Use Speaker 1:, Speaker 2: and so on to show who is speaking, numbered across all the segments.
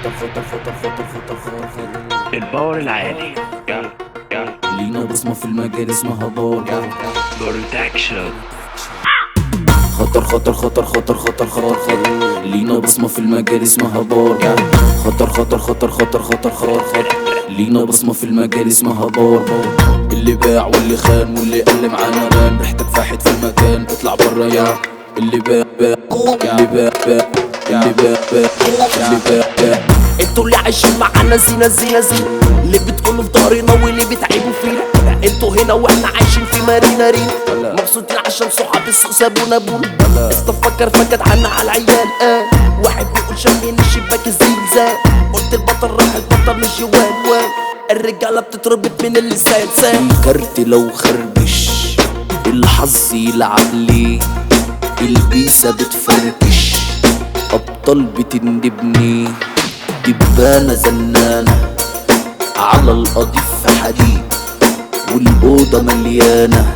Speaker 1: الباور العالي.
Speaker 2: لينا بصمة في المجال اسمها باور.
Speaker 1: بروتكشن.
Speaker 2: خطر خطر خطر خطر خطر خطر خطر لينا بصمة في المجال اسمها باور. خطر خطر خطر خطر خطر خطر خطر لينا بصمة في المجال اسمها باور. اللي باع واللي خان واللي قل معانا بان، ريحتك فاحت في المكان اطلع برا يا اللي باع اللي باع اللي باع اللي باع.
Speaker 3: انتوا اللي عايشين معانا زينة زينة زينة، اللي بتقولوا في ضهرنا واللي بتعيبوا فينا. انتوا هنا واحنا عايشين في مارينا رينا، مبسوطين عشان صحاب السوق سابونا بونا. استفكر فكت عنا على العيال. واحد بيقول شمين الشباك الزلزال، قلت البطل راح البطل مش يوان. الرجالة بتتربط من اللسان.
Speaker 2: الكارت لو خربش الحظ يلعب ليه، البيسة بتفركش أبطال بتندبني، دبانة زنانة على القضيف في حديد، والأوضة مليانة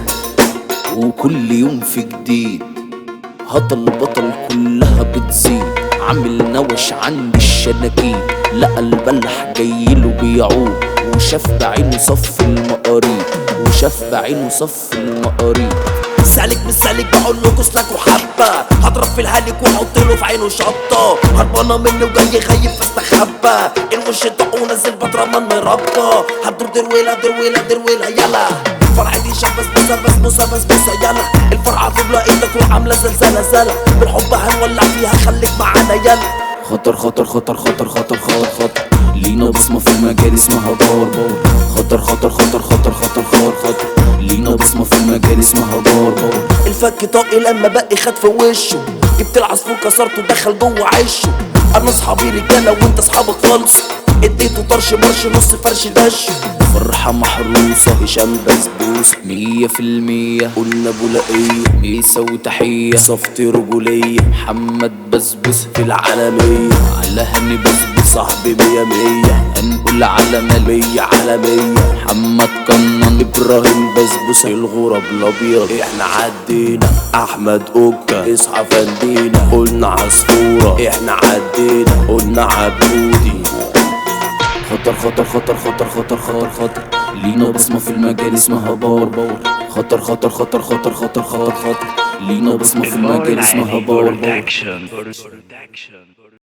Speaker 2: وكل يوم في جديد. هطل بطل كلها بتزيد، عامل نوش عند الشناكين، لقى البلح جايله بيعود، وشاف بعينه صف المقاريض، وشاف بعينه صف المقاريض.
Speaker 3: سالك مش سالك بقول له كسلك وحبه، هضرب في الهالك واحط له في عينه شطه، هربانه مني وجاي خايف فاستخبى، الوش طق ونزل بطرمان مربى، هتدور درويله درويله درويله يلا، الفرحه دي شاب بسبوسه بسبوسه بسبوسه يلا، الفرحه في بلاقيتك وعامله زلزله زله، بالحب هنولع فيها خليك معانا يلا.
Speaker 2: خطر خطر خطر خطر خطر خطر خطر لينا بصمة في المجال اسمها باور. خطر خطر خطر خطر خطر خطر خطر لينا بصمة في المجال اسمها باور.
Speaker 3: الفك طاقي لما بقي خد في وشه، جبت العصفور كسرته دخل جوه عشه، انا اصحابي رجاله وانت اصحابك خالص، اديته طرش مرش نص فرش دشه.
Speaker 2: فرحة محروسة هشام بسبوسة 100%، قلنا بولائية ميسة وتحية، صفت رجولية محمد بسبوسة في العالمية، على هني بسبوسة صاحبي 100، هنقول عالمية عالمية. محمد كنان ابراهيم بسبوسة الغراب الابيض،
Speaker 3: احنا عدينا احمد اوكا اصحى فندينا، قلنا عصفورة احنا عدينا قلنا عبودي.
Speaker 2: خطر خطر خطر خطر خطر خطر خطر لينا بصمة في المجال اسمها باور. خطر خطر خطر خطر خطر خطر خطر لينا بصمة في المجال اسمها باور.